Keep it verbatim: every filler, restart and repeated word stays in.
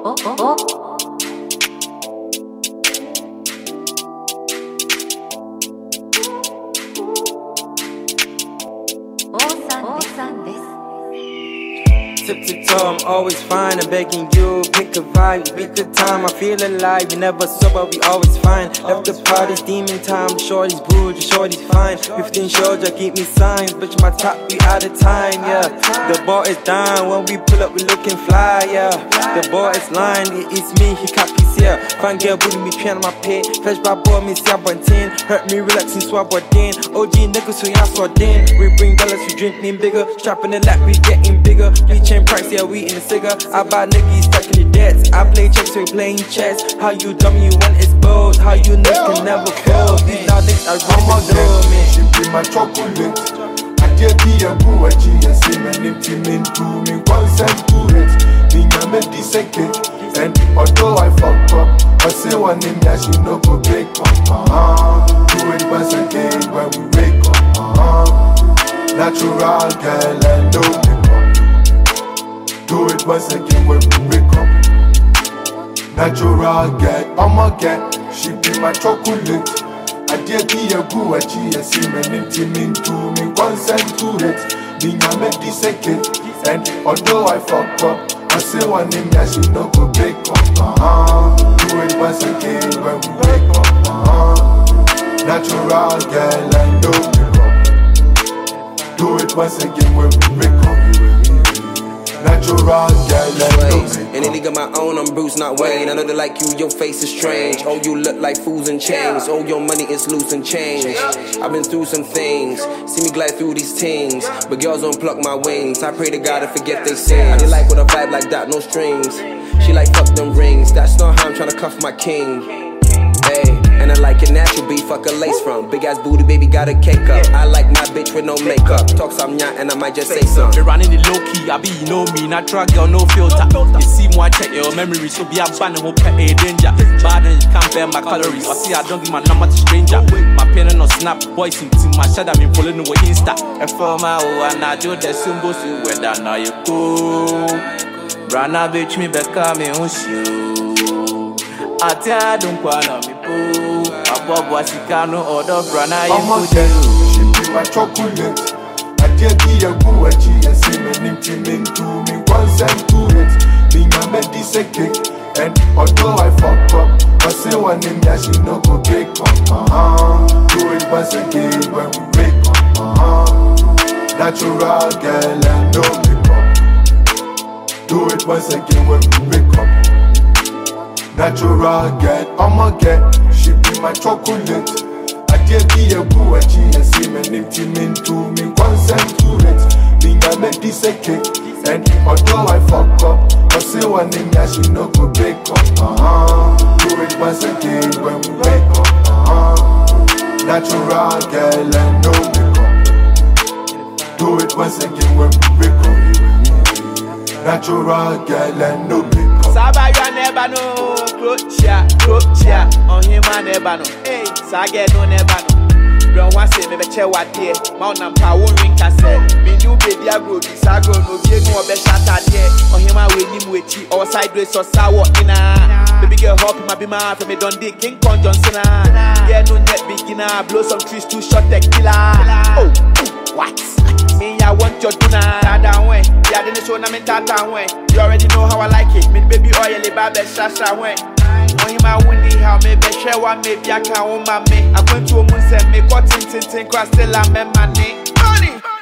oh, oh, oh. Tip to toe, I'm always fine. I'm begging you, pick a vibe, pick a time. I feel alive, we never sober, we always fine. Left the party's demon time, the shorty's booed, the shorty's fine. Fifteen shows, just keep me signs, bitch my top, we out of time, yeah. The bar is down, when we pull up, we looking fly, yeah. The bar is lying, it is me, he copies, yeah. Fine girl, booty me, pen on my pay. Fresh by boy, me see I'm ten. Hurt me, relaxing, swab or den. O G niggas, so y'all saw den. We bring dollars, we drink me bigger. Strapping the lap, we getting bigger. We chain price, yeah, we in the cigar. I buy niggas stacking the debts. I play checks, we playing chess. How you dumb, you want exposed. How you niggas can never fold. These now niggas are wrong, my door, man. She be my chocolate. I get be a boo, I G S C, man, empty me to me, one cent to it. Me, I made this second. And although I fuck up, I say one name, yeah, she no go break up. Uh-huh. Do it once again when we wake up. Uh-huh. Natural girl and no makeup. Do it once again when we wake up. Natural girl, I'ma get. She be my chocolate. I dare be a boo, I G S C, man, empty me to me, one cent to it. Me, I made this second. And although I fuck up, I say one name, yeah, she no go break up. Uh-huh. Do it once again when we wake up. Uh-huh. Natural girl and no makeup. Do it once again when we wake up. Natural girl and no makeup. In a league of my own, I'm Bruce, not Wayne. I know they like you, your face is strange. Oh, you look like fools and chains. Oh, your money is loose and change. I've been through some things, see me glide through these things. But girls don't pluck my wings. I pray to God to forget they sins. They like with a vibe like that, no strings. She like fuck them rings. That's not how I'm trying to cuff my king. Hey, and I like it natural beef, fuck a lace from. Big ass booty, baby, got a cake up. I like my bitch with no makeup. Talk some yacht and I might just say something. They running the low key, I be, you know me. Natural girl, no filter. You see more, check your memory. So be a ban and hope a danger. Bad and you can't bear my calories. I see I don't give my number to stranger. My pen no snap, voice in my shadow, I'm pulling away Insta. And for my oh, and I do the symbols to whether now you go. Brana bitch me back, me on you. I tell don't wanna me poo. I bought what you can order, Brana. I'ma get. She be my chocolate. I dare be a boo, I G S C, man, empty me to me, one cent to it. Me, I made this second. And although I fuck up, I say one name, yeah, she no go break up. Uh-huh. Do it once again when we wake up. Uh-huh. Natural girl and no makeup. Do it once again when we wake up. Natural girl, I'ma get. She be my chocolate. I dare be a boo, I G S C, man, empty me to me, one cent to it. Me, I made this second. And although I fuck up, I say one name, yeah, she no go break up. Uh-huh. Do it once again when we wake up. Uh-huh. Natural girl and no makeup. Do it once again when we wake up. Natural girl and no makeup. Saba you never know, Croatia, Croatia, on him I never know. Hey, Sage no never know. Don't want to say me be che what there. Mount and power ring cassette. Me new baby I grow this I grow no game no be shot at there. On him I win him with you. Our sideways or sour in a. Baby girl hop my be my for me done dick King Kong Johnson. Yeah no net beginner. Blow some trees to shot tequila. Oh, what? Me I want your tuna. That way. Yeah didn't show na me tata way. You already know how I like it. Me baby oil baby shasha way. On him I win the how me be share one maybe I can own my me. I went to a moon send me cotton tin tin cross still I'm money. Money.